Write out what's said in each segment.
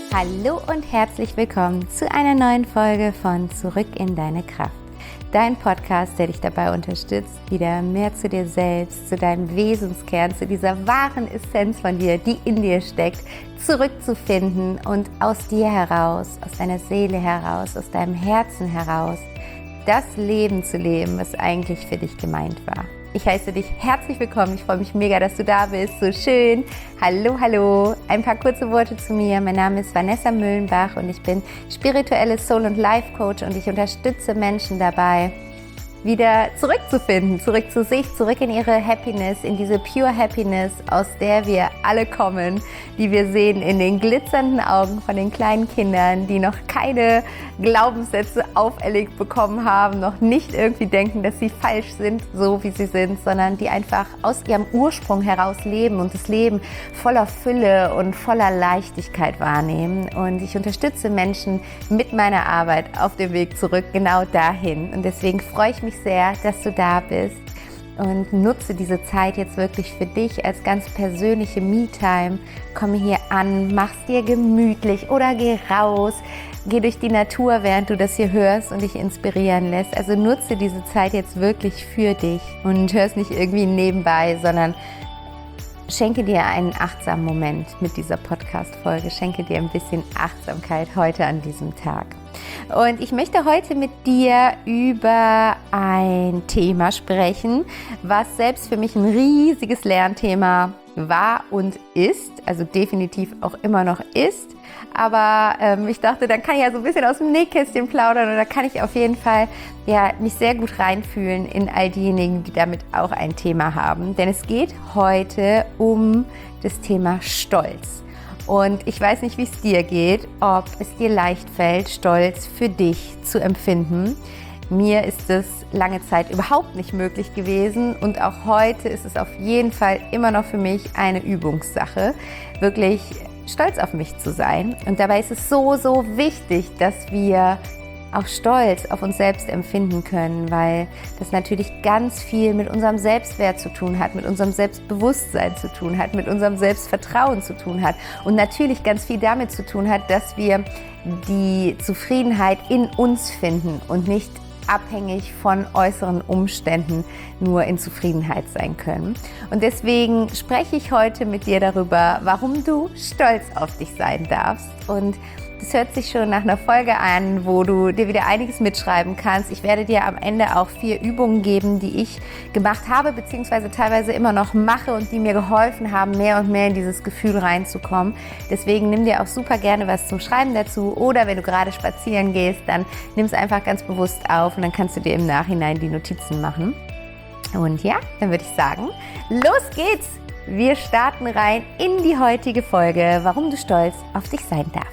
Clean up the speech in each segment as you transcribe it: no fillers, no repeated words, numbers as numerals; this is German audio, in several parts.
Hallo und herzlich willkommen zu einer neuen Folge von Zurück in deine Kraft. Dein Podcast, der dich dabei unterstützt, wieder mehr zu dir selbst, zu deinem Wesenskern, zu dieser wahren Essenz von dir, die in dir steckt, zurückzufinden und aus dir heraus, aus deiner Seele heraus, aus deinem Herzen heraus, das Leben zu leben, was eigentlich für dich gemeint war. Ich heiße dich herzlich willkommen. Ich freue mich mega, dass du da bist. So schön. Hallo, hallo. Ein paar kurze Worte zu mir. Mein Name ist Vanessa Müllenbach und ich bin spirituelle Soul- und Life-Coach und ich unterstütze Menschen dabei, wieder zurückzufinden, zurück zu sich, zurück in ihre Happiness, in diese Pure Happiness, aus der wir alle kommen, die wir sehen in den glitzernden Augen von den kleinen Kindern, die noch keine Glaubenssätze auferlegt bekommen haben, noch nicht irgendwie denken, dass sie falsch sind, so wie sie sind, sondern die einfach aus ihrem Ursprung heraus leben und das Leben voller Fülle und voller Leichtigkeit wahrnehmen. Und ich unterstütze Menschen mit meiner Arbeit auf dem Weg zurück genau dahin. Und deswegen freue ich mich sehr, dass du da bist und nutze diese Zeit jetzt wirklich für dich als ganz persönliche Me-Time. Komme hier an, mach's dir gemütlich oder geh raus, geh durch die Natur, während du das hier hörst und dich inspirieren lässt. Also nutze diese Zeit jetzt wirklich für dich und hörst nicht irgendwie nebenbei, sondern schenke dir einen achtsamen Moment mit dieser Podcast-Folge. Schenke dir ein bisschen Achtsamkeit heute an diesem Tag. Und ich möchte heute mit dir über ein Thema sprechen, was selbst für mich ein riesiges Lernthema war und ist, also definitiv auch immer noch ist. Aber ich dachte, dann kann ich ja so ein bisschen aus dem Nähkästchen plaudern und da kann ich auf jeden Fall mich sehr gut reinfühlen in all diejenigen, die damit auch ein Thema haben. Denn es geht heute um das Thema Stolz. Und ich weiß nicht, wie es dir geht, ob es dir leicht fällt, Stolz für dich zu empfinden. Mir ist es lange Zeit überhaupt nicht möglich gewesen und auch heute ist es auf jeden Fall immer noch für mich eine Übungssache, wirklich stolz auf mich zu sein. Und dabei ist es so, so wichtig, dass wir auch Stolz auf uns selbst empfinden können, weil das natürlich ganz viel mit unserem Selbstwert zu tun hat, mit unserem Selbstbewusstsein zu tun hat, mit unserem Selbstvertrauen zu tun hat und natürlich ganz viel damit zu tun hat, dass wir die Zufriedenheit in uns finden und nicht abhängig von äußeren Umständen nur in Zufriedenheit sein können. Und deswegen spreche ich heute mit dir darüber, warum du stolz auf dich sein darfst. Und das hört sich schon nach einer Folge an, wo du dir wieder einiges mitschreiben kannst. Ich werde dir am Ende auch 4 Übungen geben, die ich gemacht habe, beziehungsweise teilweise immer noch mache und die mir geholfen haben, mehr und mehr in dieses Gefühl reinzukommen. Deswegen nimm dir auch super gerne was zum Schreiben dazu oder wenn du gerade spazieren gehst, dann nimm es einfach ganz bewusst auf und dann kannst du dir im Nachhinein die Notizen machen. Und ja, dann würde ich sagen, los geht's! Wir starten rein in die heutige Folge, warum du stolz auf dich sein darfst.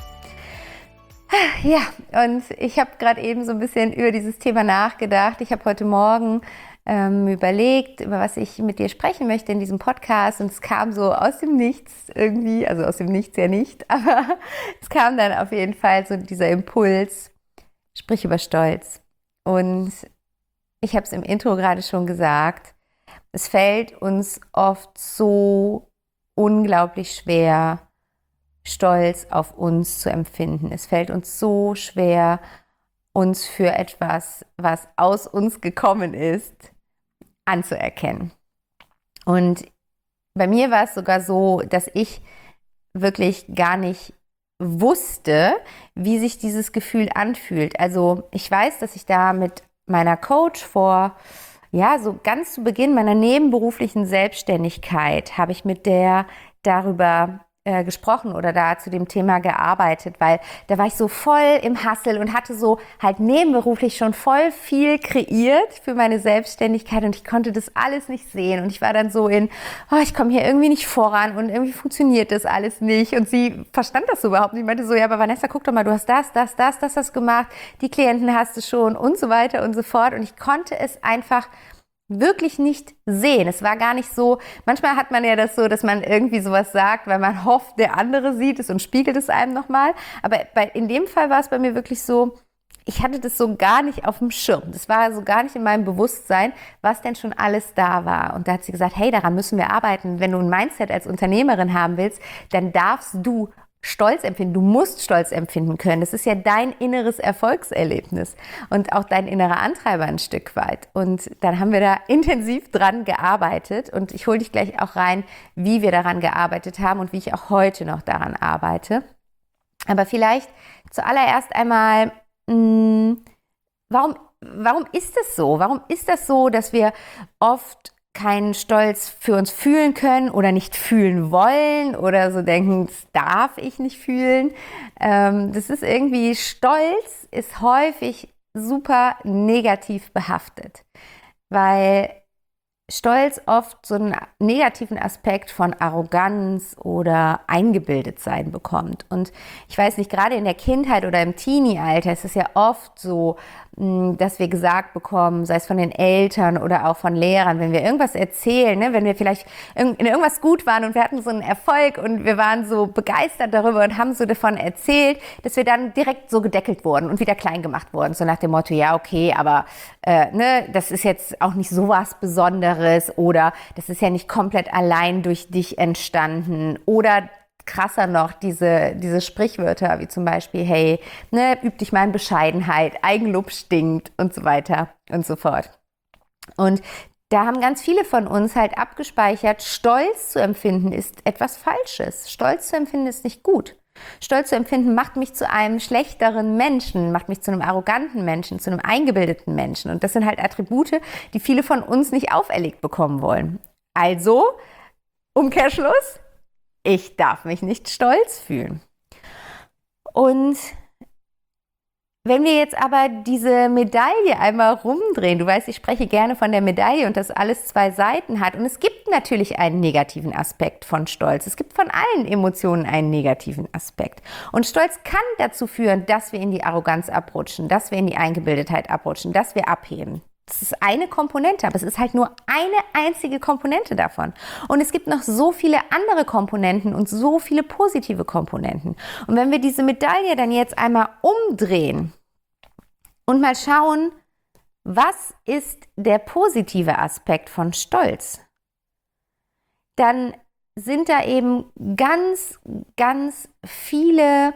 Ja, und ich habe gerade eben so ein bisschen über dieses Thema nachgedacht. Ich habe heute Morgen überlegt, über was ich mit dir sprechen möchte in diesem Podcast und es kam so aus dem Nichts irgendwie, also aus dem Nichts ja nicht, aber es kam dann auf jeden Fall so dieser Impuls, sprich über Stolz. Und ich habe es im Intro gerade schon gesagt, es fällt uns oft so unglaublich schwer, Stolz auf uns zu empfinden. Es fällt uns so schwer, uns für etwas, was aus uns gekommen ist, anzuerkennen. Und bei mir war es sogar so, dass ich wirklich gar nicht wusste, wie sich dieses Gefühl anfühlt. Also ich weiß, dass ich da mit meiner Coach so ganz zu Beginn meiner nebenberuflichen Selbstständigkeit habe ich mit der darüber gesprochen oder da zu dem Thema gearbeitet, weil da war ich so voll im Hustle und hatte so halt nebenberuflich schon voll viel kreiert für meine Selbstständigkeit und ich konnte das alles nicht sehen und ich war dann so ich komme hier irgendwie nicht voran und irgendwie funktioniert das alles nicht und sie verstand das so überhaupt nicht. Ich meinte so, ja, aber Vanessa, guck doch mal, du hast das gemacht, die Klienten hast du schon und so weiter und so fort und ich konnte es einfach wirklich nicht sehen. Es war gar nicht so, manchmal hat man ja das so, dass man irgendwie sowas sagt, weil man hofft, der andere sieht es und spiegelt es einem nochmal. Aber in dem Fall war es bei mir wirklich so, ich hatte das so gar nicht auf dem Schirm. Das war so gar nicht in meinem Bewusstsein, was denn schon alles da war. Und da hat sie gesagt, hey, daran müssen wir arbeiten. Wenn du ein Mindset als Unternehmerin haben willst, dann darfst du Stolz empfinden. Du musst Stolz empfinden können. Das ist ja dein inneres Erfolgserlebnis und auch dein innerer Antreiber ein Stück weit. Und dann haben wir da intensiv dran gearbeitet und ich hole dich gleich auch rein, wie wir daran gearbeitet haben und wie ich auch heute noch daran arbeite. Aber vielleicht zuallererst einmal, warum ist es so? Warum ist das so, dass wir oft keinen Stolz für uns fühlen können oder nicht fühlen wollen oder so denken, das darf ich nicht fühlen? Das ist irgendwie, Stolz ist häufig super negativ behaftet, weil Stolz oft so einen negativen Aspekt von Arroganz oder Eingebildetsein bekommt. Und ich weiß nicht, gerade in der Kindheit oder im Teenie-Alter ist es ja oft so, dass wir gesagt bekommen, sei es von den Eltern oder auch von Lehrern, wenn wir irgendwas erzählen, ne, wenn wir vielleicht in irgendwas gut waren und wir hatten so einen Erfolg und wir waren so begeistert darüber und haben so davon erzählt, dass wir dann direkt so gedeckelt wurden und wieder klein gemacht wurden. So nach dem Motto, ja okay, aber das ist jetzt auch nicht sowas Besonderes oder das ist ja nicht komplett allein durch dich entstanden oder krasser noch diese Sprichwörter wie zum Beispiel, hey, üb dich mal in Bescheidenheit, Eigenlob stinkt und so weiter und so fort. Und da haben ganz viele von uns halt abgespeichert, Stolz zu empfinden ist etwas Falsches. Stolz zu empfinden ist nicht gut. Stolz zu empfinden macht mich zu einem schlechteren Menschen, macht mich zu einem arroganten Menschen, zu einem eingebildeten Menschen. Und das sind halt Attribute, die viele von uns nicht auferlegt bekommen wollen. Also, Umkehrschluss, ich darf mich nicht stolz fühlen. Und wenn wir jetzt aber diese Medaille einmal rumdrehen, du weißt, ich spreche gerne von der Medaille und dass alles zwei Seiten hat. Und es gibt natürlich einen negativen Aspekt von Stolz. Es gibt von allen Emotionen einen negativen Aspekt. Und Stolz kann dazu führen, dass wir in die Arroganz abrutschen, dass wir in die Eingebildetheit abrutschen, dass wir abheben. Das ist eine Komponente, aber es ist halt nur eine einzige Komponente davon. Und es gibt noch so viele andere Komponenten und so viele positive Komponenten. Und wenn wir diese Medaille dann jetzt einmal umdrehen und mal schauen, was ist der positive Aspekt von Stolz, dann sind da eben ganz, ganz viele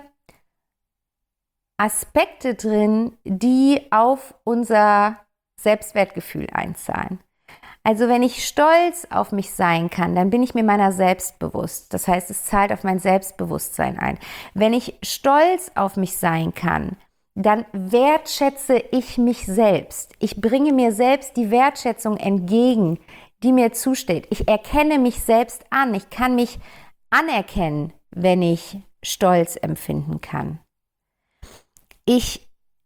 Aspekte drin, die auf unser Selbstwertgefühl einzahlen. Also wenn ich stolz auf mich sein kann, dann bin ich mir meiner selbst bewusst. Das heißt, es zahlt auf mein Selbstbewusstsein ein. Wenn ich stolz auf mich sein kann, dann wertschätze ich mich selbst. Ich bringe mir selbst die Wertschätzung entgegen, die mir zusteht. Ich erkenne mich selbst an. Ich kann mich anerkennen, wenn ich Stolz empfinden kann. Ich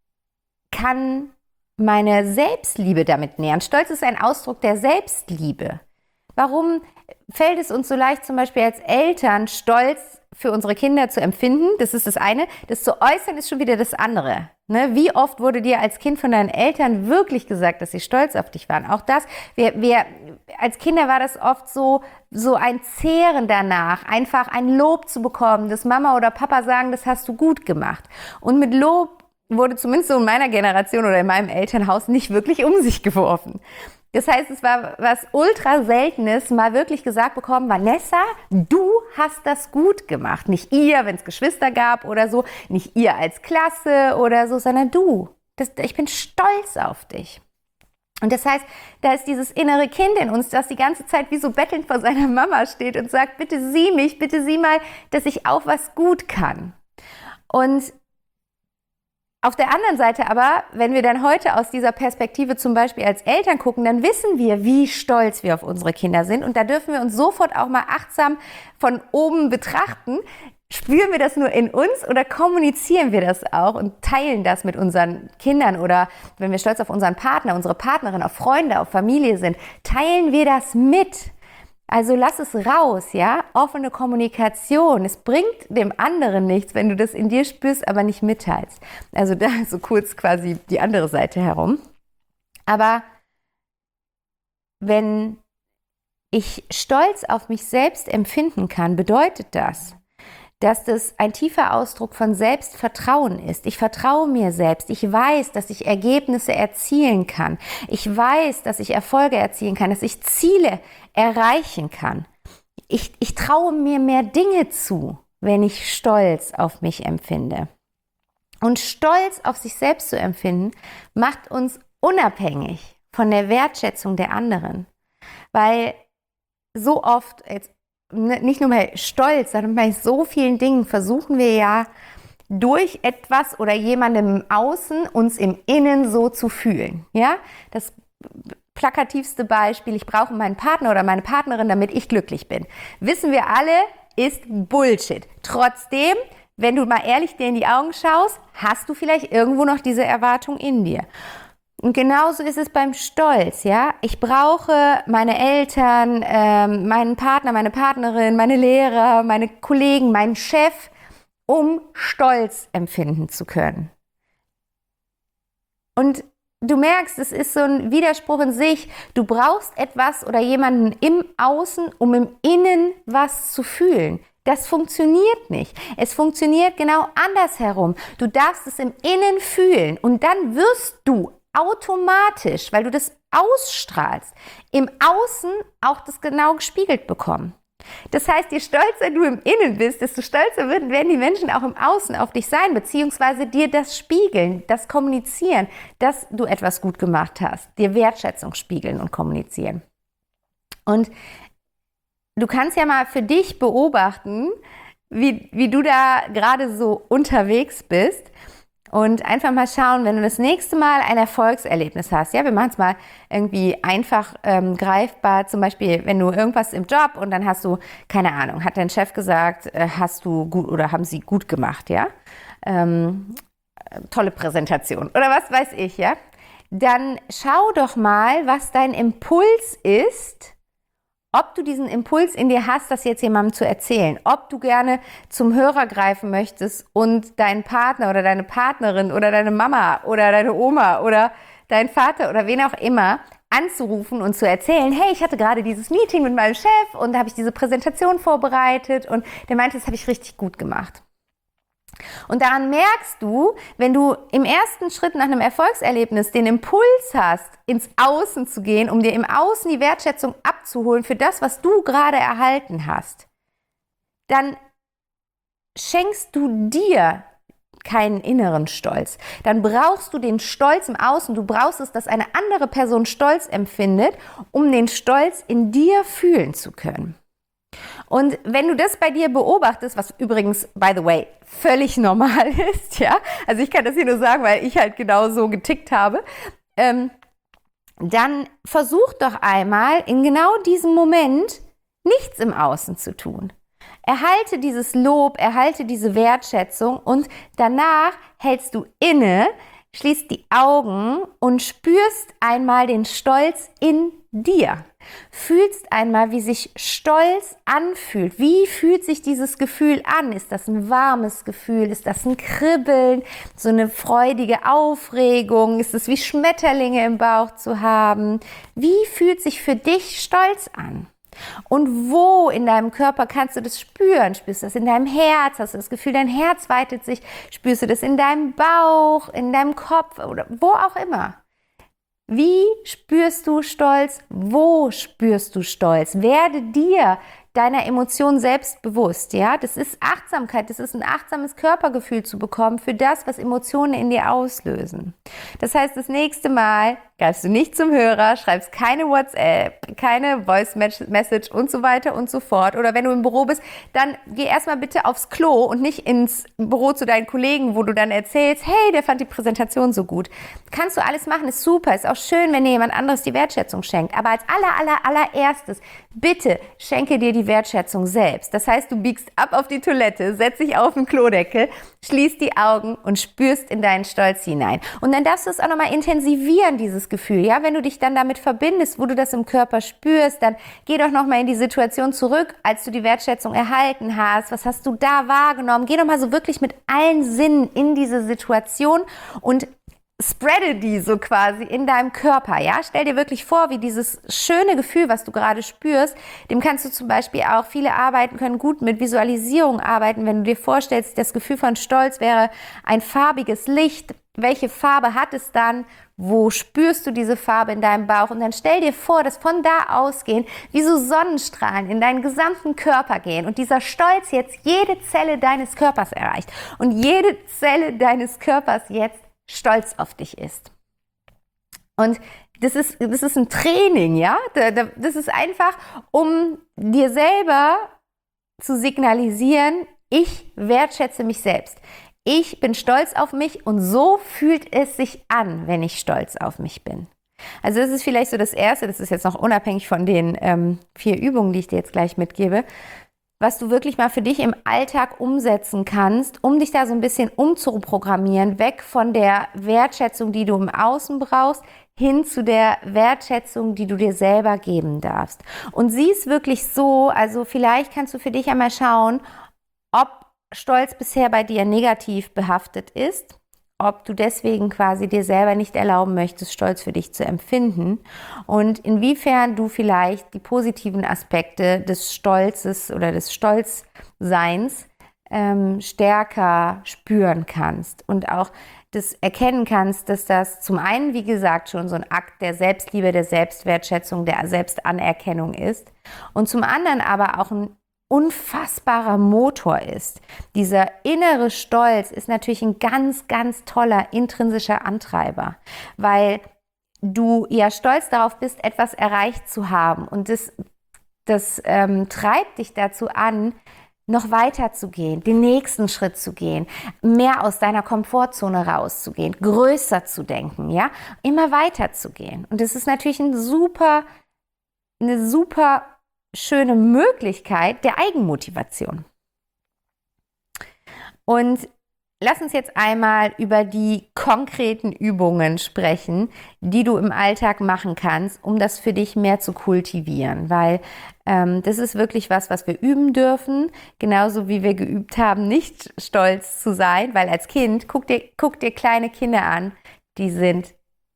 kann meine Selbstliebe damit nähern. Stolz ist ein Ausdruck der Selbstliebe. Warum fällt es uns so leicht, zum Beispiel als Eltern, Stolz für unsere Kinder zu empfinden? Das ist das eine. Das zu äußern ist schon wieder das andere. Ne? Wie oft wurde dir als Kind von deinen Eltern wirklich gesagt, dass sie stolz auf dich waren? Auch das, als Kinder war das oft so ein Zehren danach, einfach ein Lob zu bekommen, dass Mama oder Papa sagen, das hast du gut gemacht. Und mit Lob wurde zumindest so in meiner Generation oder in meinem Elternhaus nicht wirklich um sich geworfen. Das heißt, es war was ultra Seltenes, mal wirklich gesagt bekommen, Vanessa, du hast das gut gemacht. Nicht ihr, wenn es Geschwister gab oder so, nicht ihr als Klasse oder so, sondern du. Ich bin stolz auf dich. Und das heißt, da ist dieses innere Kind in uns, das die ganze Zeit wie so bettelnd vor seiner Mama steht und sagt, bitte sieh mich, bitte sieh mal, dass ich auch was gut kann. Und auf der anderen Seite aber, wenn wir dann heute aus dieser Perspektive zum Beispiel als Eltern gucken, dann wissen wir, wie stolz wir auf unsere Kinder sind. Und da dürfen wir uns sofort auch mal achtsam von oben betrachten. Spüren wir das nur in uns oder kommunizieren wir das auch und teilen das mit unseren Kindern? Oder wenn wir stolz auf unseren Partner, unsere Partnerin, auf Freunde, auf Familie sind, teilen wir das mit? Also lass es raus, ja, offene Kommunikation. Es bringt dem anderen nichts, wenn du das in dir spürst, aber nicht mitteilst. Also da so kurz quasi die andere Seite herum. Aber wenn ich Stolz auf mich selbst empfinden kann, bedeutet das, dass das ein tiefer Ausdruck von Selbstvertrauen ist. Ich vertraue mir selbst. Ich weiß, dass ich Ergebnisse erzielen kann. Ich weiß, dass ich Erfolge erzielen kann, dass ich Ziele erreichen kann. Ich traue mir mehr Dinge zu, wenn ich Stolz auf mich empfinde. Und Stolz auf sich selbst zu empfinden, macht uns unabhängig von der Wertschätzung der anderen. Weil so oft, jetzt nicht nur bei Stolz, sondern bei so vielen Dingen versuchen wir ja durch etwas oder jemandem im Außen uns im Innen so zu fühlen. Ja? Das plakativste Beispiel, ich brauche meinen Partner oder meine Partnerin, damit ich glücklich bin. Wissen wir alle, ist Bullshit. Trotzdem, wenn du mal ehrlich dir in die Augen schaust, hast du vielleicht irgendwo noch diese Erwartung in dir. Und genauso ist es beim Stolz, ja. Ich brauche meine Eltern, meinen Partner, meine Partnerin, meine Lehrer, meine Kollegen, meinen Chef, um Stolz empfinden zu können. Und du merkst, es ist so ein Widerspruch in sich. Du brauchst etwas oder jemanden im Außen, um im Innen was zu fühlen. Das funktioniert nicht. Es funktioniert genau andersherum. Du darfst es im Innen fühlen und dann wirst du automatisch, weil du das ausstrahlst, im Außen auch das genau gespiegelt bekommen. Das heißt, je stolzer du im Innen bist, desto stolzer werden die Menschen auch im Außen auf dich sein, beziehungsweise dir das spiegeln, das kommunizieren, dass du etwas gut gemacht hast, dir Wertschätzung spiegeln und kommunizieren. Und du kannst ja mal für dich beobachten, wie du da gerade so unterwegs bist und einfach mal schauen, wenn du das nächste Mal ein Erfolgserlebnis hast. Ja, wir machen es mal irgendwie einfach greifbar. Zum Beispiel, wenn du irgendwas im Job und dann hast du, keine Ahnung, hat dein Chef gesagt, hast du gut oder haben sie gut gemacht, ja? Tolle Präsentation oder was weiß ich, ja? Dann schau doch mal, was dein Impuls ist, ob du diesen Impuls in dir hast, das jetzt jemandem zu erzählen, ob du gerne zum Hörer greifen möchtest und deinen Partner oder deine Partnerin oder deine Mama oder deine Oma oder deinen Vater oder wen auch immer anzurufen und zu erzählen, hey, ich hatte gerade dieses Meeting mit meinem Chef und da habe ich diese Präsentation vorbereitet und der meinte, das habe ich richtig gut gemacht. Und daran merkst du, wenn du im ersten Schritt nach einem Erfolgserlebnis den Impuls hast, ins Außen zu gehen, um dir im Außen die Wertschätzung abzuholen für das, was du gerade erhalten hast, dann schenkst du dir keinen inneren Stolz. Dann brauchst du den Stolz im Außen. Du brauchst es, dass eine andere Person Stolz empfindet, um den Stolz in dir fühlen zu können. Und wenn du das bei dir beobachtest, was übrigens, by the way, völlig normal ist, ja, also ich kann das hier nur sagen, weil ich halt genau so getickt habe, dann versuch doch einmal in genau diesem Moment nichts im Außen zu tun. Erhalte dieses Lob, erhalte diese Wertschätzung und danach hältst du inne, schließt die Augen und spürst einmal den Stolz in dir. Fühlst einmal, wie sich Stolz anfühlt. Wie fühlt sich dieses Gefühl an? Ist das ein warmes Gefühl? Ist das ein Kribbeln? So eine freudige Aufregung? Ist es wie Schmetterlinge im Bauch zu haben? Wie fühlt sich für dich Stolz an? Und wo in deinem Körper kannst du das spüren? Spürst du das in deinem Herz? Hast du das Gefühl, dein Herz weitet sich? Spürst du das in deinem Bauch, in deinem Kopf oder wo auch immer? Wie spürst du Stolz? Wo spürst du Stolz? Werde dir deiner Emotion selbst bewusst, ja? Das ist Achtsamkeit, das ist ein achtsames Körpergefühl zu bekommen für das, was Emotionen in dir auslösen. Das heißt, das nächste Mal greifst du nicht zum Hörer, schreibst keine WhatsApp, keine Voice Message und so weiter und so fort. Oder wenn du im Büro bist, dann geh erstmal bitte aufs Klo und nicht ins Büro zu deinen Kollegen, wo du dann erzählst, hey, der fand die Präsentation so gut. Kannst du alles machen, ist super, ist auch schön, wenn dir jemand anderes die Wertschätzung schenkt. Aber als allererstes, bitte schenke dir die Wertschätzung selbst. Das heißt, du biegst ab auf die Toilette, setzt dich auf den Klodeckel, schließt die Augen und spürst in deinen Stolz hinein. Und dann darfst du es auch nochmal intensivieren, dieses Gefühl. Ja, wenn du dich dann damit verbindest, wo du das im Körper spürst, dann geh doch nochmal in die Situation zurück, als du die Wertschätzung erhalten hast. Was hast du da wahrgenommen? Geh doch mal so wirklich mit allen Sinnen in diese Situation und spreade die so quasi in deinem Körper, ja? Stell dir wirklich vor, wie dieses schöne Gefühl, was du gerade spürst, dem kannst du zum Beispiel auch, viele können gut mit Visualisierung arbeiten, wenn du dir vorstellst, das Gefühl von Stolz wäre ein farbiges Licht, welche Farbe hat es dann? Wo spürst du diese Farbe in deinem Bauch? Und dann stell dir vor, dass von da ausgehend wie so Sonnenstrahlen in deinen gesamten Körper gehen und dieser Stolz jetzt jede Zelle deines Körpers erreicht und jede Zelle deines Körpers jetzt stolz auf dich ist. Und das ist ein Training, ja? Das ist einfach, um dir selber zu signalisieren, ich wertschätze mich selbst. Ich bin stolz auf mich und so fühlt es sich an, wenn ich stolz auf mich bin. Also das ist vielleicht so das Erste, das ist jetzt noch unabhängig von den 4 Übungen, die ich dir jetzt gleich mitgebe, was du wirklich mal für dich im Alltag umsetzen kannst, um dich da so ein bisschen umzuprogrammieren, weg von der Wertschätzung, die du im Außen brauchst, hin zu der Wertschätzung, die du dir selber geben darfst. Und sieh es wirklich so, also vielleicht kannst du für dich einmal schauen, ob Stolz bisher bei dir negativ behaftet ist, ob du deswegen quasi dir selber nicht erlauben möchtest, Stolz für dich zu empfinden und inwiefern du vielleicht die positiven Aspekte des Stolzes oder des Stolzseins stärker spüren kannst und auch das erkennen kannst, dass das zum einen, wie gesagt, schon so ein Akt der Selbstliebe, der Selbstwertschätzung, der Selbstanerkennung ist und zum anderen aber auch ein unfassbarer Motor ist. Dieser innere Stolz ist natürlich ein ganz, ganz toller intrinsischer Antreiber, weil du ja stolz darauf bist, etwas erreicht zu haben und das treibt dich dazu an, noch weiter zu gehen, den nächsten Schritt zu gehen, mehr aus deiner Komfortzone rauszugehen, größer zu denken, ja, immer weiter zu gehen. Und das ist natürlich eine super schöne Möglichkeit der Eigenmotivation. Und lass uns jetzt einmal über die konkreten Übungen sprechen, die du im Alltag machen kannst, um das für dich mehr zu kultivieren, weil das ist wirklich was wir üben dürfen, genauso wie wir geübt haben, nicht stolz zu sein, weil als Kind, guck dir kleine Kinder an, die sind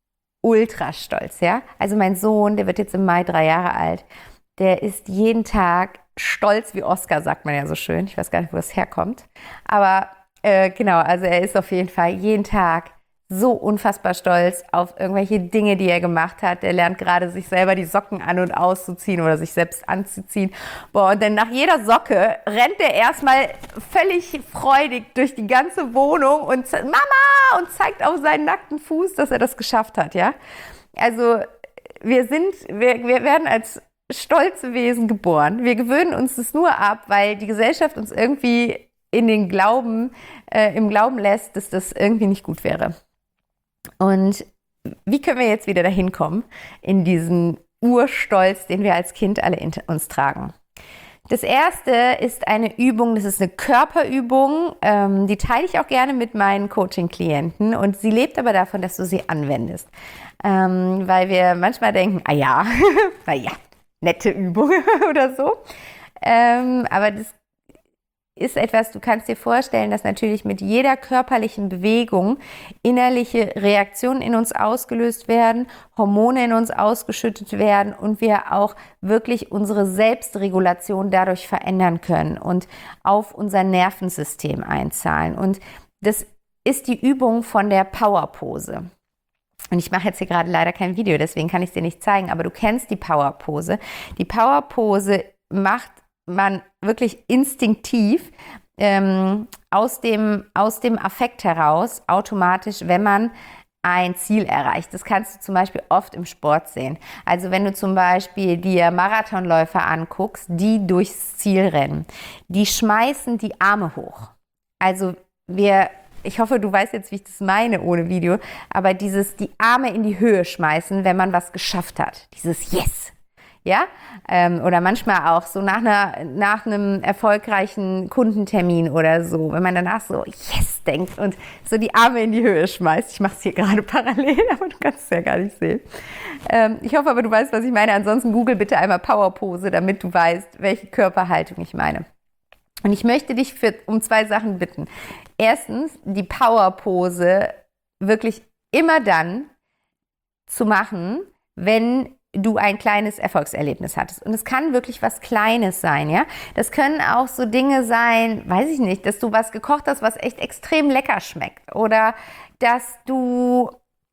ultra stolz, ja? Also mein Sohn, der wird jetzt im Mai 3 Jahre alt, der ist jeden Tag stolz wie Oscar, sagt man ja so schön. Ich weiß gar nicht, wo das herkommt. Aber genau, also er ist auf jeden Fall jeden Tag so unfassbar stolz auf irgendwelche Dinge, die er gemacht hat. Er lernt gerade, sich selber die Socken an- und auszuziehen oder sich selbst anzuziehen. Boah, und dann nach jeder Socke rennt er erstmal völlig freudig durch die ganze Wohnung und Mama! Und zeigt auf seinen nackten Fuß, dass er das geschafft hat, ja. Also wir werden als stolze Wesen geboren. Wir gewöhnen uns das nur ab, weil die Gesellschaft uns irgendwie im Glauben lässt, dass das irgendwie nicht gut wäre. Und wie können wir jetzt wieder dahin kommen, in diesen Urstolz, den wir als Kind alle in uns tragen? Das erste ist eine Übung, das ist eine Körperübung, die teile ich auch gerne mit meinen Coaching-Klienten und sie lebt aber davon, dass du sie anwendest. Weil wir manchmal denken, naja, nette Übung oder so. Aber das ist etwas, du kannst dir vorstellen, dass natürlich mit jeder körperlichen Bewegung innerliche Reaktionen in uns ausgelöst werden, Hormone in uns ausgeschüttet werden und wir auch wirklich unsere Selbstregulation dadurch verändern können und auf unser Nervensystem einzahlen. Und das ist die Übung von der Powerpose. Und ich mache jetzt hier gerade leider kein Video, deswegen kann ich es dir nicht zeigen, aber du kennst die Powerpose. Die Powerpose macht man wirklich instinktiv aus dem Affekt heraus automatisch, wenn man ein Ziel erreicht. Das kannst du zum Beispiel oft im Sport sehen. Also wenn du zum Beispiel dir Marathonläufer anguckst, die durchs Ziel rennen, die schmeißen die Arme hoch. Also ich hoffe, du weißt jetzt, wie ich das meine ohne Video, aber die Arme in die Höhe schmeißen, wenn man was geschafft hat. Dieses Yes. Ja? Oder manchmal auch so nach einem erfolgreichen Kundentermin oder so, wenn man danach so Yes denkt und so die Arme in die Höhe schmeißt. Ich mache es hier gerade parallel, aber du kannst es ja gar nicht sehen. Ich hoffe aber, du weißt, was ich meine. Ansonsten google bitte einmal Powerpose, damit du weißt, welche Körperhaltung ich meine. Und ich möchte dich um 2 Sachen bitten. Erstens, die Powerpose wirklich immer dann zu machen, wenn du ein kleines Erfolgserlebnis hattest. Und es kann wirklich was Kleines sein, ja. Das können auch so Dinge sein, weiß ich nicht, dass du was gekocht hast, was echt extrem lecker schmeckt. Oder dass du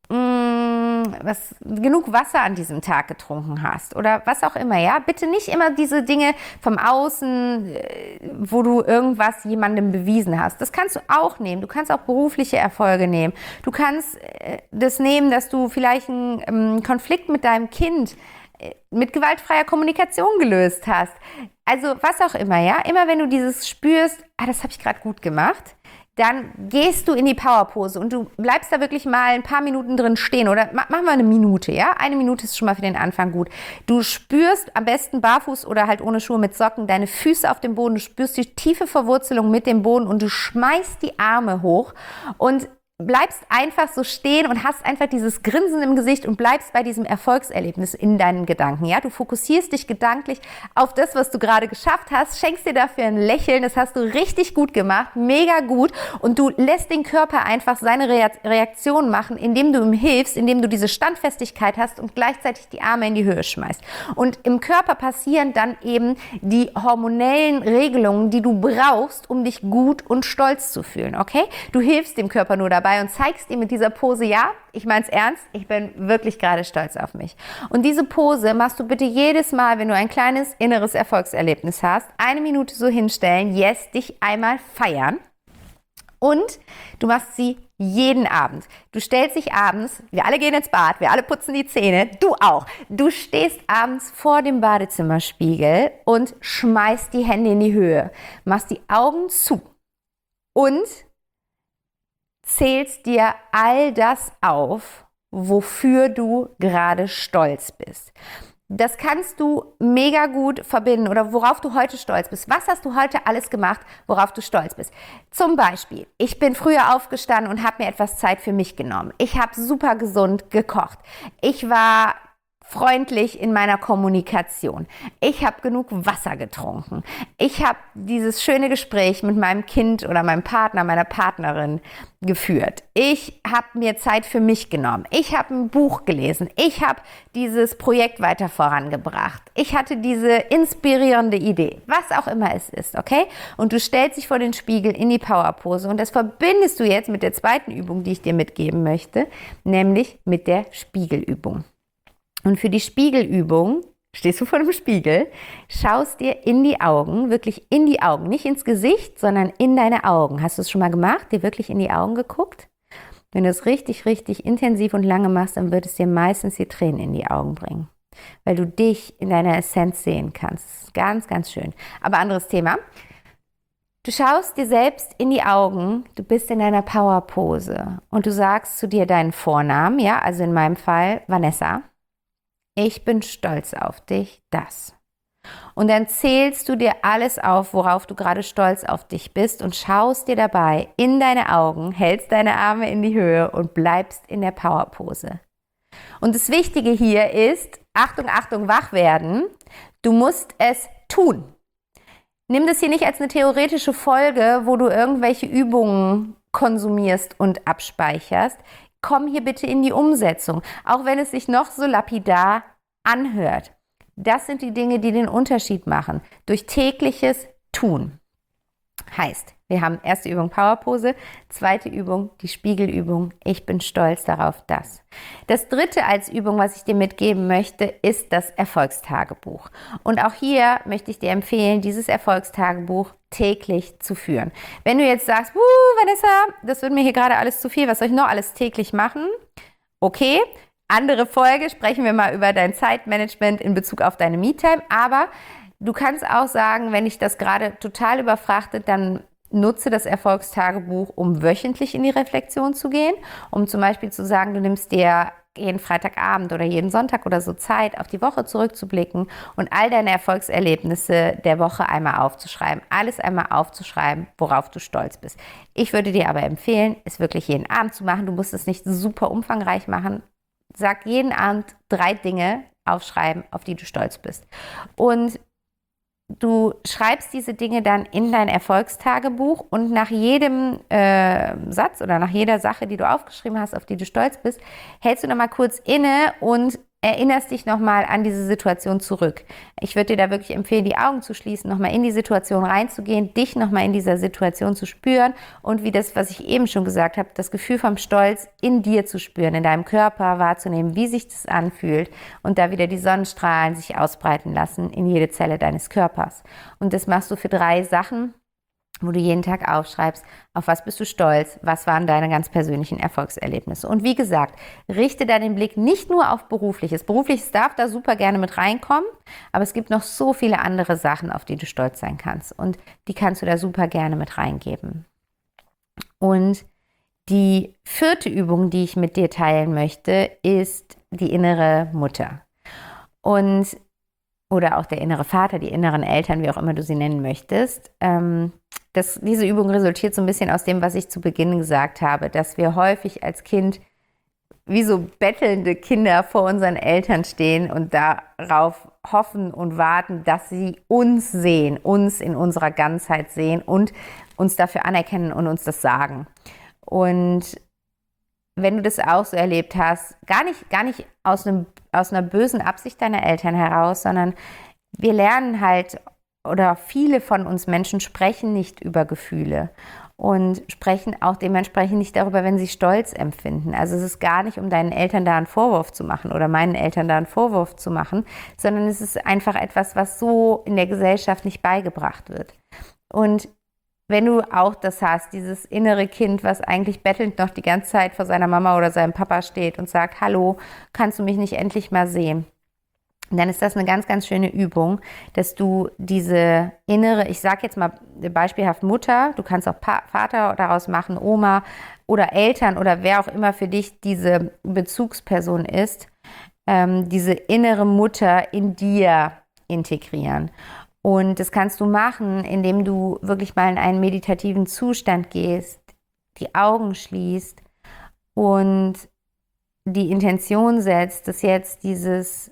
genug Wasser an diesem Tag getrunken hast oder was auch immer, ja. Bitte nicht immer diese Dinge vom Außen, wo du irgendwas jemandem bewiesen hast. Das kannst du auch nehmen. Du kannst auch berufliche Erfolge nehmen. Du kannst das nehmen, dass du vielleicht einen Konflikt mit deinem Kind mit gewaltfreier Kommunikation gelöst hast. Also was auch immer, ja. Immer wenn du dieses spürst, das habe ich gerade gut gemacht, dann gehst du in die Powerpose und du bleibst da wirklich mal ein paar Minuten drin stehen oder mach mal eine Minute, ja? Eine Minute ist schon mal für den Anfang gut. Du spürst am besten barfuß oder halt ohne Schuhe mit Socken deine Füße auf dem Boden, du spürst die tiefe Verwurzelung mit dem Boden und du schmeißt die Arme hoch und bleibst einfach so stehen und hast einfach dieses Grinsen im Gesicht und bleibst bei diesem Erfolgserlebnis in deinen Gedanken. Ja, du fokussierst dich gedanklich auf das, was du gerade geschafft hast, schenkst dir dafür ein Lächeln, das hast du richtig gut gemacht, mega gut und du lässt den Körper einfach seine Reaktion machen, indem du ihm hilfst, indem du diese Standfestigkeit hast und gleichzeitig die Arme in die Höhe schmeißt. Und im Körper passieren dann eben die hormonellen Regelungen, die du brauchst, um dich gut und stolz zu fühlen, okay? Du hilfst dem Körper nur dabei und zeigst ihm mit dieser Pose, ja, ich meine es ernst, ich bin wirklich gerade stolz auf mich. Und diese Pose machst du bitte jedes Mal, wenn du ein kleines inneres Erfolgserlebnis hast, 1 Minute so hinstellen, yes, dich einmal feiern. Und du machst sie jeden Abend. Du stellst dich abends, wir alle gehen ins Bad, wir alle putzen die Zähne, du auch. Du stehst abends vor dem Badezimmerspiegel und schmeißt die Hände in die Höhe, machst die Augen zu und zählst dir all das auf, wofür du gerade stolz bist. Das kannst du mega gut verbinden oder worauf du heute stolz bist. Was hast du heute alles gemacht, worauf du stolz bist? Zum Beispiel, ich bin früher aufgestanden und habe mir etwas Zeit für mich genommen. Ich habe super gesund gekocht. Ich war freundlich in meiner Kommunikation. Ich habe genug Wasser getrunken. Ich habe dieses schöne Gespräch mit meinem Kind oder meinem Partner, meiner Partnerin geführt. Ich habe mir Zeit für mich genommen. Ich habe ein Buch gelesen. Ich habe dieses Projekt weiter vorangebracht. Ich hatte diese inspirierende Idee. Was auch immer es ist, okay? Und du stellst dich vor den Spiegel in die Powerpose und das verbindest du jetzt mit der zweiten Übung, die ich dir mitgeben möchte, nämlich mit der Spiegelübung. Und für die Spiegelübung stehst du vor dem Spiegel, schaust dir in die Augen, wirklich in die Augen, nicht ins Gesicht, sondern in deine Augen. Hast du es schon mal gemacht, dir wirklich in die Augen geguckt? Wenn du es richtig, richtig intensiv und lange machst, dann wird es dir meistens die Tränen in die Augen bringen, weil du dich in deiner Essenz sehen kannst. Das ist ganz, ganz schön. Aber anderes Thema. Du schaust dir selbst in die Augen, du bist in deiner Powerpose und du sagst zu dir deinen Vornamen, ja, also in meinem Fall Vanessa. Ich bin stolz auf dich, das. Und dann zählst du dir alles auf, worauf du gerade stolz auf dich bist und schaust dir dabei in deine Augen, hältst deine Arme in die Höhe und bleibst in der Powerpose. Und das Wichtige hier ist, Achtung, Achtung, wach werden, du musst es tun. Nimm das hier nicht als eine theoretische Folge, wo du irgendwelche Übungen konsumierst und abspeicherst. Komm hier bitte in die Umsetzung, auch wenn es sich noch so lapidar anhört. Das sind die Dinge, die den Unterschied machen. Durch tägliches Tun. Heißt, wir haben erste Übung Powerpose, zweite Übung die Spiegelübung. Ich bin stolz darauf, das. Das dritte als Übung, was ich dir mitgeben möchte, ist das Erfolgstagebuch. Und auch hier möchte ich dir empfehlen, dieses Erfolgstagebuch täglich zu führen. Wenn du jetzt sagst, Vanessa, das wird mir hier gerade alles zu viel, was soll ich noch alles täglich machen? Okay, andere Folge, sprechen wir mal über dein Zeitmanagement in Bezug auf deine Me-Time, aber du kannst auch sagen, wenn dich das gerade total überfrachtet, dann nutze das Erfolgstagebuch, um wöchentlich in die Reflexion zu gehen, um zum Beispiel zu sagen, du nimmst dir jeden Freitagabend oder jeden Sonntag oder so Zeit, auf die Woche zurückzublicken und all deine Erfolgserlebnisse der Woche einmal aufzuschreiben. Alles einmal aufzuschreiben, worauf du stolz bist. Ich würde dir aber empfehlen, es wirklich jeden Abend zu machen. Du musst es nicht super umfangreich machen. Sag jeden Abend 3 Dinge aufschreiben, auf die du stolz bist. Und du schreibst diese Dinge dann in dein Erfolgstagebuch und nach jedem Satz oder nach jeder Sache, die du aufgeschrieben hast, auf die du stolz bist, hältst du nochmal kurz inne und erinnerst dich nochmal an diese Situation zurück. Ich würde dir da wirklich empfehlen, die Augen zu schließen, nochmal in die Situation reinzugehen, dich nochmal in dieser Situation zu spüren und wie das, was ich eben schon gesagt habe, das Gefühl vom Stolz in dir zu spüren, in deinem Körper wahrzunehmen, wie sich das anfühlt und da wieder die Sonnenstrahlen sich ausbreiten lassen in jede Zelle deines Körpers. Und das machst du für 3 Sachen, wo du jeden Tag aufschreibst, auf was bist du stolz, was waren deine ganz persönlichen Erfolgserlebnisse. Und wie gesagt, richte deinen Blick nicht nur auf Berufliches. Berufliches darf da super gerne mit reinkommen, aber es gibt noch so viele andere Sachen, auf die du stolz sein kannst. Und die kannst du da super gerne mit reingeben. Und die 4. Übung, die ich mit dir teilen möchte, ist die innere Mutter. Oder auch der innere Vater, die inneren Eltern, wie auch immer du sie nennen möchtest. Diese Übung resultiert so ein bisschen aus dem, was ich zu Beginn gesagt habe, dass wir häufig als Kind wie so bettelnde Kinder vor unseren Eltern stehen und darauf hoffen und warten, dass sie uns sehen, uns in unserer Ganzheit sehen und uns dafür anerkennen und uns das sagen. Und wenn du das auch so erlebt hast, gar nicht aus einer bösen Absicht deiner Eltern heraus, sondern wir lernen halt, oder viele von uns Menschen sprechen nicht über Gefühle und sprechen auch dementsprechend nicht darüber, wenn sie Stolz empfinden. Also es ist gar nicht, um deinen Eltern da einen Vorwurf zu machen oder meinen Eltern da einen Vorwurf zu machen, sondern es ist einfach etwas, was so in der Gesellschaft nicht beigebracht wird. Und wenn du auch das hast, dieses innere Kind, was eigentlich bettelnd noch die ganze Zeit vor seiner Mama oder seinem Papa steht und sagt, hallo, kannst du mich nicht endlich mal sehen? Dann ist das eine ganz, ganz schöne Übung, dass du diese innere, ich sage jetzt mal beispielhaft Mutter, du kannst auch Vater daraus machen, Oma oder Eltern oder wer auch immer für dich diese Bezugsperson ist, diese innere Mutter in dir integrieren. Und das kannst du machen, indem du wirklich mal in einen meditativen Zustand gehst, die Augen schließt und die Intention setzt, dass jetzt dieses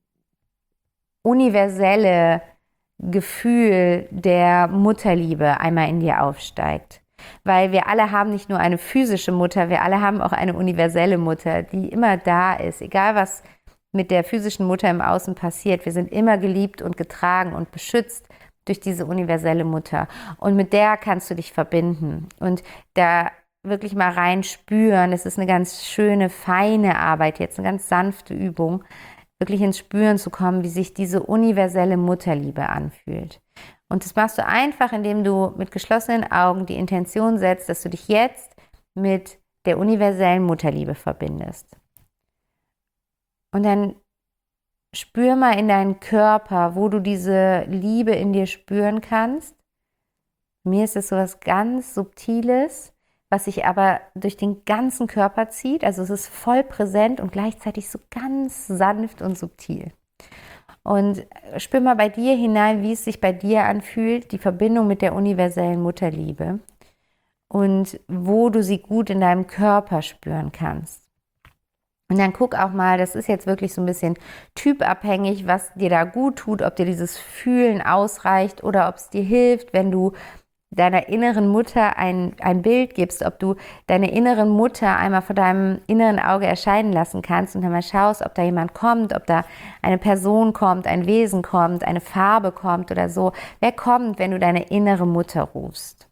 universelle Gefühl der Mutterliebe einmal in dir aufsteigt. Weil wir alle haben nicht nur eine physische Mutter, wir alle haben auch eine universelle Mutter, die immer da ist, egal was mit der physischen Mutter im Außen passiert. Wir sind immer geliebt und getragen und beschützt durch diese universelle Mutter. Und mit der kannst du dich verbinden und da wirklich mal rein spüren. Es ist eine ganz schöne, feine Arbeit jetzt, eine ganz sanfte Übung, wirklich ins Spüren zu kommen, wie sich diese universelle Mutterliebe anfühlt. Und das machst du einfach, indem du mit geschlossenen Augen die Intention setzt, dass du dich jetzt mit der universellen Mutterliebe verbindest. Und dann spür mal in deinen Körper, wo du diese Liebe in dir spüren kannst. Mir ist es so was ganz Subtiles, was sich aber durch den ganzen Körper zieht. Also es ist voll präsent und gleichzeitig so ganz sanft und subtil. Und spür mal bei dir hinein, wie es sich bei dir anfühlt, die Verbindung mit der universellen Mutterliebe und wo du sie gut in deinem Körper spüren kannst. Und dann guck auch mal, das ist jetzt wirklich so ein bisschen typabhängig, was dir da gut tut, ob dir dieses Fühlen ausreicht oder ob es dir hilft, wenn du deiner inneren Mutter ein Bild gibst, ob du deine innere Mutter einmal vor deinem inneren Auge erscheinen lassen kannst und dann mal schaust, ob da jemand kommt, ob da eine Person kommt, ein Wesen kommt, eine Farbe kommt oder so. Wer kommt, wenn du deine innere Mutter rufst?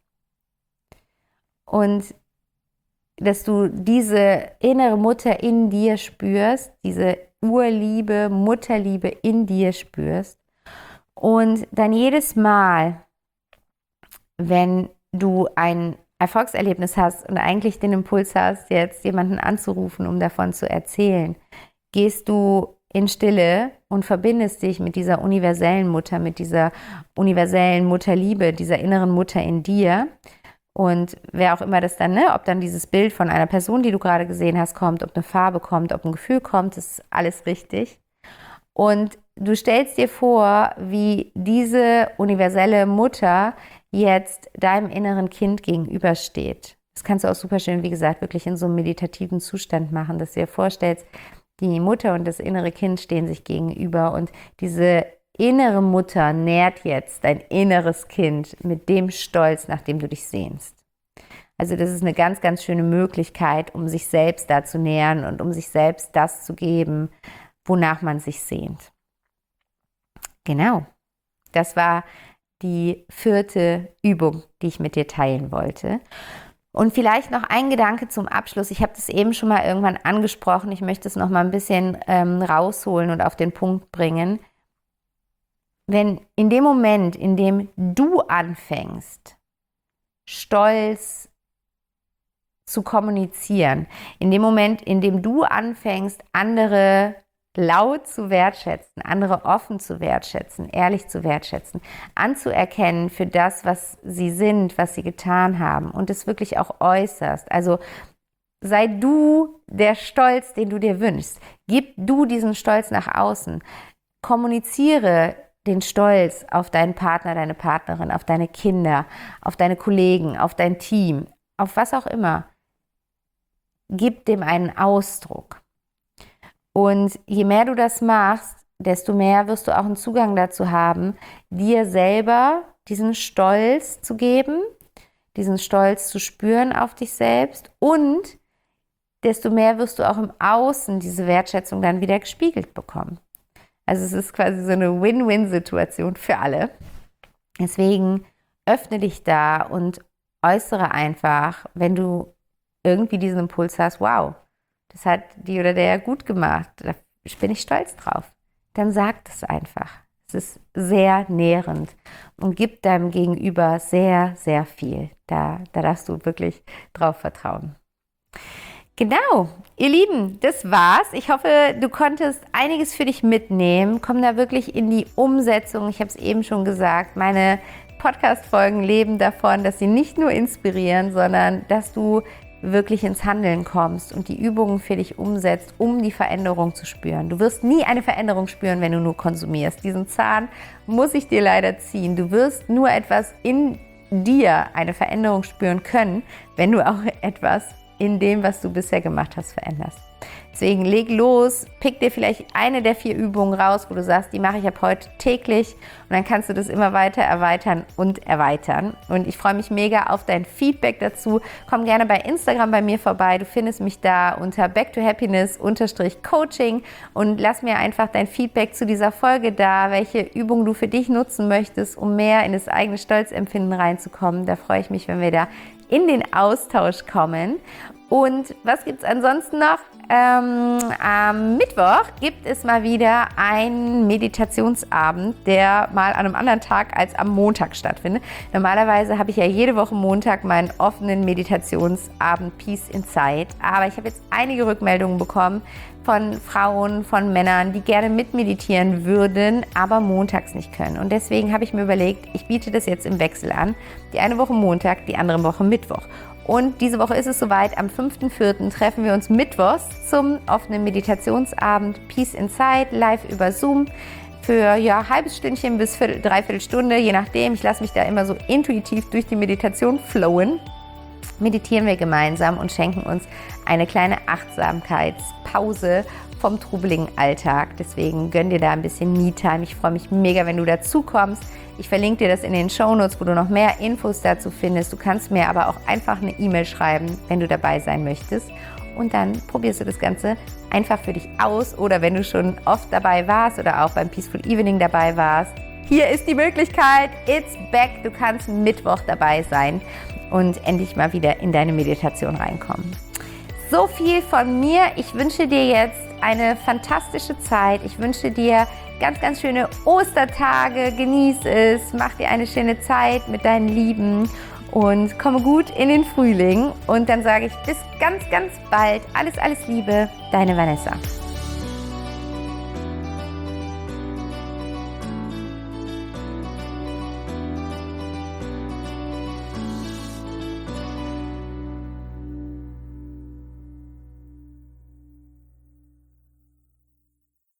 Und dass du diese innere Mutter in dir spürst, diese Urliebe, Mutterliebe in dir spürst und dann jedes Mal, wenn du ein Erfolgserlebnis hast und eigentlich den Impuls hast, jetzt jemanden anzurufen, um davon zu erzählen, gehst du in Stille und verbindest dich mit dieser universellen Mutter, mit dieser universellen Mutterliebe, dieser inneren Mutter in dir. Und wer auch immer das dann, ob dann dieses Bild von einer Person, die du gerade gesehen hast, kommt, ob eine Farbe kommt, ob ein Gefühl kommt, ist alles richtig. Und du stellst dir vor, wie diese universelle Mutter jetzt deinem inneren Kind gegenübersteht. Das kannst du auch super schön, wie gesagt, wirklich in so einem meditativen Zustand machen, dass du dir vorstellst, die Mutter und das innere Kind stehen sich gegenüber und diese innere Mutter nährt jetzt dein inneres Kind mit dem Stolz, nach dem du dich sehnst. Also das ist eine ganz, ganz schöne Möglichkeit, um sich selbst da zu nähern und um sich selbst das zu geben, wonach man sich sehnt. Genau, das war die 4. Übung, die ich mit dir teilen wollte. Und vielleicht noch ein Gedanke zum Abschluss. Ich habe das eben schon mal irgendwann angesprochen. Ich möchte es noch mal ein bisschen rausholen und auf den Punkt bringen. Wenn in dem Moment, in dem du anfängst, Stolz zu kommunizieren, in dem Moment, in dem du anfängst, andere laut zu wertschätzen, andere offen zu wertschätzen, ehrlich zu wertschätzen, anzuerkennen für das, was sie sind, was sie getan haben und es wirklich auch äußerst. Also sei du der Stolz, den du dir wünschst. Gib du diesen Stolz nach außen. Kommuniziere den Stolz auf deinen Partner, deine Partnerin, auf deine Kinder, auf deine Kollegen, auf dein Team, auf was auch immer. Gib dem einen Ausdruck. Und je mehr du das machst, desto mehr wirst du auch einen Zugang dazu haben, dir selber diesen Stolz zu geben, diesen Stolz zu spüren auf dich selbst und desto mehr wirst du auch im Außen diese Wertschätzung dann wieder gespiegelt bekommen. Also es ist quasi so eine Win-Win-Situation für alle. Deswegen öffne dich da und äußere einfach, wenn du irgendwie diesen Impuls hast, wow, das hat die oder der gut gemacht, da bin ich stolz drauf. Dann sag das einfach. Es ist sehr nährend und gibt deinem Gegenüber sehr, sehr viel. Da darfst du wirklich drauf vertrauen. Genau, ihr Lieben, das war's. Ich hoffe, du konntest einiges für dich mitnehmen. Komm da wirklich in die Umsetzung. Ich habe es eben schon gesagt, meine Podcast-Folgen leben davon, dass sie nicht nur inspirieren, sondern dass du wirklich ins Handeln kommst und die Übungen für dich umsetzt, um die Veränderung zu spüren. Du wirst nie eine Veränderung spüren, wenn du nur konsumierst. Diesen Zahn muss ich dir leider ziehen. Du wirst nur etwas in dir, eine Veränderung spüren können, wenn du auch etwas in dem, was du bisher gemacht hast, veränderst. Deswegen leg los, pick dir vielleicht eine der 4 Übungen raus, wo du sagst, die mache ich ab heute täglich und dann kannst du das immer weiter erweitern und erweitern. Und ich freue mich mega auf dein Feedback dazu. Komm gerne bei Instagram bei mir vorbei. Du findest mich da unter backtohappiness_coaching und lass mir einfach dein Feedback zu dieser Folge da, welche Übung du für dich nutzen möchtest, um mehr in das eigene Stolzempfinden reinzukommen. Da freue ich mich, wenn wir da in den Austausch kommen. Und was gibt es ansonsten noch? Am Mittwoch gibt es mal wieder einen Meditationsabend, der mal an einem anderen Tag als am Montag stattfindet. Normalerweise habe ich ja jede Woche Montag meinen offenen Meditationsabend Peace Inside. Aber ich habe jetzt einige Rückmeldungen bekommen von Frauen, von Männern, die gerne mitmeditieren würden, aber montags nicht können. Und deswegen habe ich mir überlegt, ich biete das jetzt im Wechsel an. Die eine Woche Montag, die andere Woche Mittwoch. Und diese Woche ist es soweit, am 5.4. treffen wir uns mittwochs zum offenen Meditationsabend Peace Inside, live über Zoom für halbes Stündchen bis dreiviertel Stunde, je nachdem. Ich lasse mich da immer so intuitiv durch die Meditation flowen. Meditieren wir gemeinsam und schenken uns eine kleine Achtsamkeitspause vom trubeligen Alltag. Deswegen gönn dir da ein bisschen Me-Time. Ich freue mich mega, wenn du dazu kommst. Ich verlinke dir das in den Shownotes, wo du noch mehr Infos dazu findest. Du kannst mir aber auch einfach eine E-Mail schreiben, wenn du dabei sein möchtest. Und dann probierst du das Ganze einfach für dich aus. Oder wenn du schon oft dabei warst oder auch beim Peaceful Evening dabei warst, hier ist die Möglichkeit. It's back. Du kannst Mittwoch dabei sein und endlich mal wieder in deine Meditation reinkommen. So viel von mir. Ich wünsche dir jetzt eine fantastische Zeit. Ich wünsche dir ganz, ganz schöne Ostertage. Genieß es. Mach dir eine schöne Zeit mit deinen Lieben und komme gut in den Frühling. Und dann sage ich bis ganz, ganz bald. Alles, alles Liebe. Deine Vanessa.